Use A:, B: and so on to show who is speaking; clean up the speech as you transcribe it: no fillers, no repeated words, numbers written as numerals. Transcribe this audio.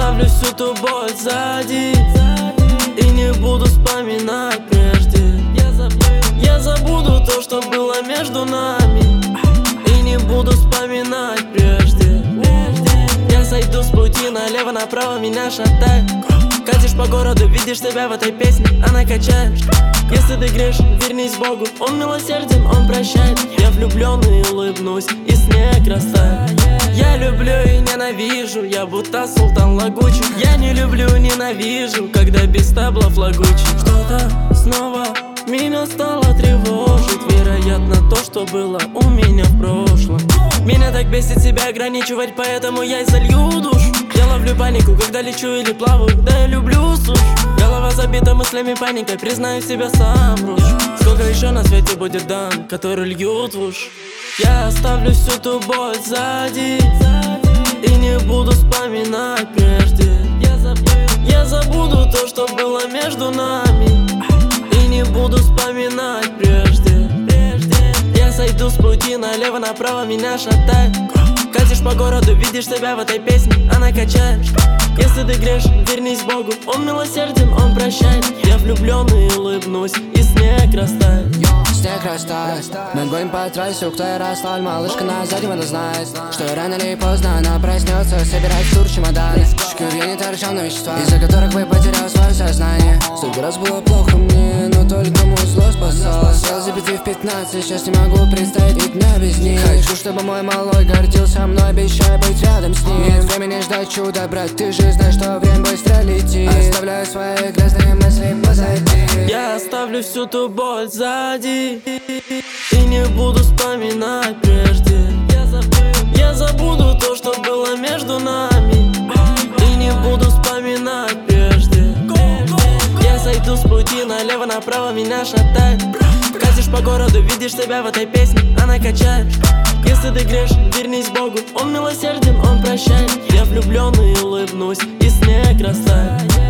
A: оставлю всю ту боль сзади и не буду вспоминать прежде. Я забуду то, что было между нами, и не буду вспоминать прежде. Я сойду с пути налево-направо, меня шатает. Катишь по городу, видишь себя в этой песне, она качает. Если ты грешен, вернись к Богу, Он милосерден, Он прощает. Я влюбленный улыбнусь, и снег растает. Я люблю и ненавижу, я будто султан лагучий. Я не люблю, ненавижу, когда без таблов лагучий. Что-то снова меня стало тревожить, вероятно, то, что было у меня в прошлом. Меня так бесит себя ограничивать, поэтому я и залью душу. Я ловлю панику, когда лечу или плаваю, да я люблю сушь. Голова забита мыслями, паникой, признаю себя сам рушу. Сколько еще на свете будет дан, который льют в уши. Я оставлю всю ту боль сзади и не буду вспоминать прежде. Я забуду то, что было между нами, и не буду вспоминать прежде. Я сойду с пути налево-направо, меня шатает. Катишь по городу, видишь себя в этой песне, она качает. Если ты грешен, вернись к Богу, Он милосерден, Он прощает. Я влюбленный улыбнусь, и снег растает.
B: Снег растает, мы гоним по трассе, кто я расталь. Малышка на заднем, она знает, что рано или поздно она проснется. Собирать в тур чемоданы, шкурья торчат на вещества, из-за которых вы потерял свое сознание. Столько раз было плохо мне, но только музло спасало. Сел за битвы в 15, сейчас не могу представить и дня без них. Хочу, чтобы мой малой гордился мной, обещаю быть рядом с ним. Нет времени ждать чуда, брат, ты же знаешь, что время быстро летит. Оставляю свои грязные мысли позади.
A: Я оставлю всю ту боль сзади и не буду вспоминать прежде. Я забуду то, что было между нами, и не буду вспоминать прежде. Я сойду с пути налево-направо, меня шатает. Катишь по городу, видишь себя в этой песне, она качает. Если ты грешен, вернись к Богу, Он милосерден, Он прощает. Я влюбленный улыбнусь, и снег растает.